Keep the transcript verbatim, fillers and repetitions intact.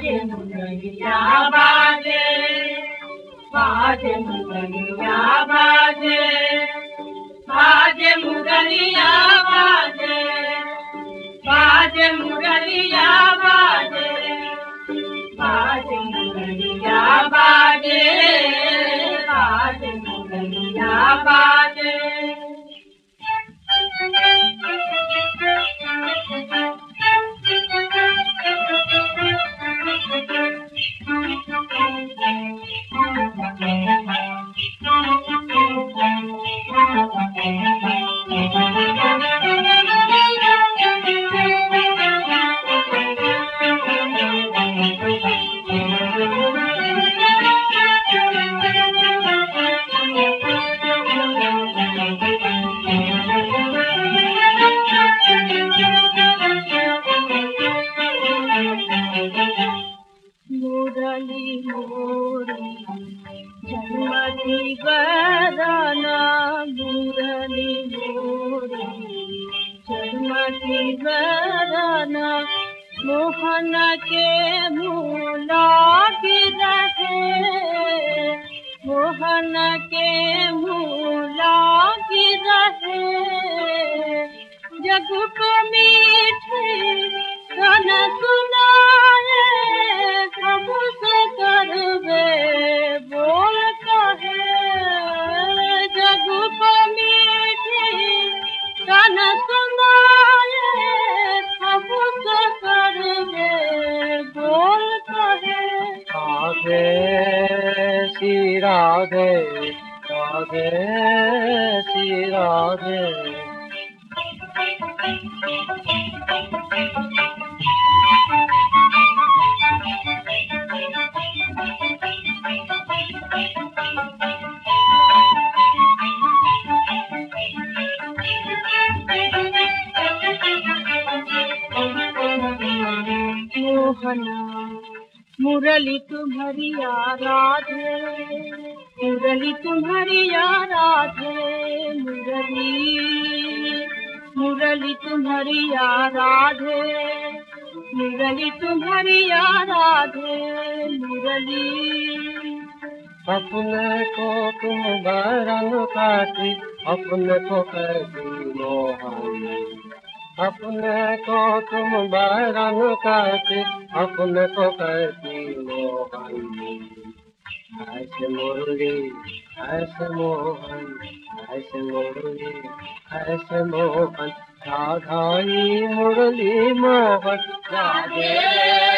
मुरलिया बाजे, बाजे मुरलिया बाजे, बाजे मुरलिया बाजे, बाजे मुरलिया बाजे, बाजे मुरलिया बाजे, बाजे मुरलिया बाजे। मुरली मोरी जन्मती वरना, मुरली मोरी जन्मती वरना, मोहन के मूला की रहे, मोहन के मूला की रहे, जग को मीठे गान सुनाए, हमसे करवे बोल कहे, जग को मीठे गान सुनाए, हमसे करवे बोल कहे। राधे श्री राधे, राधे श्री राधे। मोहना मुरली तुम्हारी राधे, मुरली तुम्हारी राधे, मुरली मुरली तुम्हारी राधे, मुरली तुम्हारी राधे, मुरली। अपने को तुम बरन काटी, अपने को कैसी मोहन, अपने को तुम बरन काटी, अपने को कैसी मोहन। ऐसे मुरली ऐसे मोहन, ऐसे मुरली ऐसे मोहन, राधाई मुरली मोहन। राधे